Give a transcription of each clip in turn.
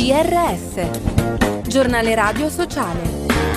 GRS, Giornale Radio Sociale.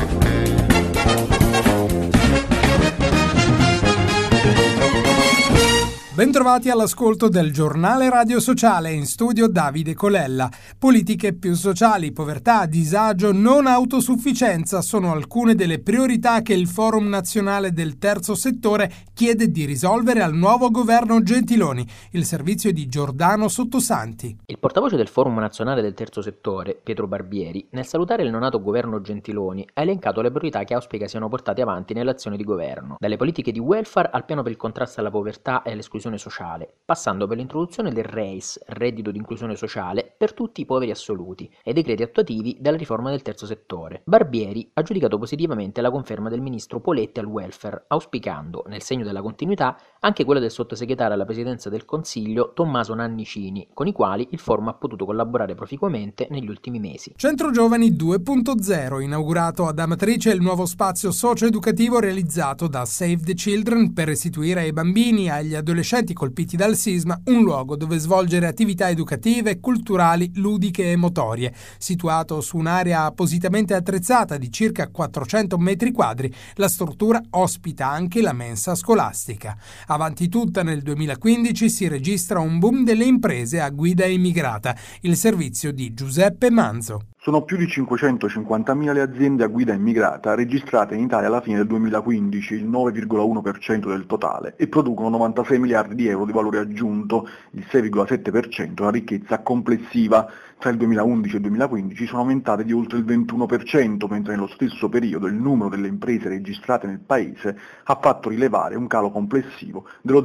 Bentrovati all'ascolto del Giornale Radio Sociale, in studio Davide Colella. Politiche più sociali, povertà, disagio, non autosufficienza sono alcune delle priorità che il Forum Nazionale del Terzo Settore chiede di risolvere al nuovo governo Gentiloni. Il servizio di Giordano Sottosanti. Il portavoce del Forum Nazionale del Terzo Settore, Pietro Barbieri, nel salutare il neonato governo Gentiloni, ha elencato le priorità che auspica siano portate avanti nell'azione di governo, dalle politiche di welfare al piano per il contrasto alla povertà e all'esclusione sociale, passando per l'introduzione del REIS, reddito di inclusione sociale, per tutti i poveri assoluti, e decreti attuativi della riforma del terzo settore. Barbieri ha giudicato positivamente la conferma del ministro Poletti al welfare, auspicando, nel segno della continuità, anche quella del sottosegretario alla presidenza del Consiglio Tommaso Nannicini, con i quali il forum ha potuto collaborare proficuamente negli ultimi mesi. Centro Giovani 2.0, inaugurato ad Amatrice, il nuovo spazio socio-educativo realizzato da Save the Children per restituire ai bambini e agli adolescenti colpiti dal sisma un luogo dove svolgere attività educative, culturali, ludiche e motorie. Situato su un'area appositamente attrezzata di circa 400 metri quadri, la struttura ospita anche la mensa scolastica. Avanti tutta, nel 2015 si registra un boom delle imprese a guida immigrata, il servizio di Giuseppe Manzo. Sono più di 550.000 le aziende a guida immigrata registrate in Italia alla fine del 2015, il 9,1% del totale, e producono 96 miliardi di euro di valore aggiunto, il 6,7% della ricchezza complessiva. Tra il 2011 e il 2015 sono aumentate di oltre il 21%, mentre nello stesso periodo il numero delle imprese registrate nel paese ha fatto rilevare un calo complessivo dello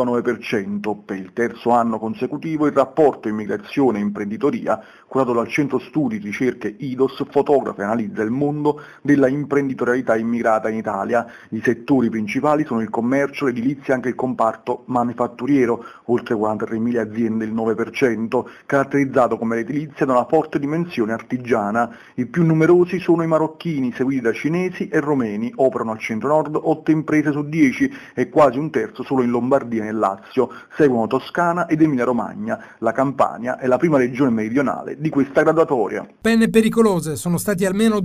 0,9%. Per il terzo anno consecutivo il rapporto immigrazione e imprenditoria, curato dal Centro Studi Ricerche IDOS, fotografa e analizza il mondo della imprenditorialità immigrata in Italia. I settori principali sono il commercio, l'edilizia e anche il comparto manifatturiero, oltre 43.000 aziende, il 9%, caratterizzato come l'edilizia da una forte dimensione artigiana. I più numerosi sono i marocchini, seguiti da cinesi e romeni. Operano al centro-nord 8 imprese su 10 e quasi un terzo solo in Lombardia e nel Lazio. Seguono Toscana ed Emilia-Romagna. La Campania è la prima regione meridionale di questa graduatoria. Pene pericolose: sono stati almeno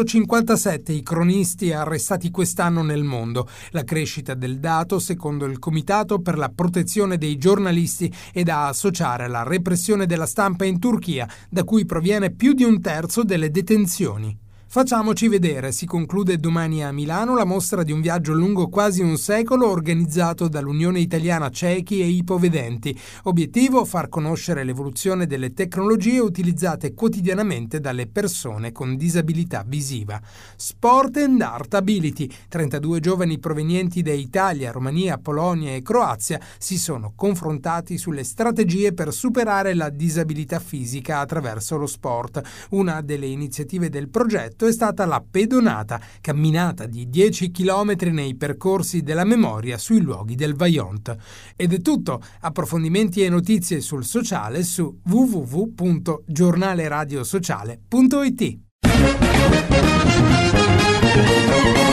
257 i cronisti arrestati quest'anno nel mondo. La crescita del dato, secondo il Comitato per la protezione dei giornalisti, è da associare alla repressione della stampa in Turchia, da cui proviene più di un terzo delle detenzioni. Facciamoci vedere, si conclude domani a Milano la mostra di un viaggio lungo quasi un secolo organizzato dall'Unione Italiana Ciechi e Ipovedenti. Obiettivo: far conoscere l'evoluzione delle tecnologie utilizzate quotidianamente dalle persone con disabilità visiva. Sport and Art Ability. 32 giovani provenienti da Italia, Romania, Polonia e Croazia si sono confrontati sulle strategie per superare la disabilità fisica attraverso lo sport. Una delle iniziative del progetto è stata la pedonata, camminata di 10 km nei percorsi della memoria sui luoghi del Vajont. Ed è tutto. Approfondimenti e notizie sul sociale su www.giornaleradiosociale.it.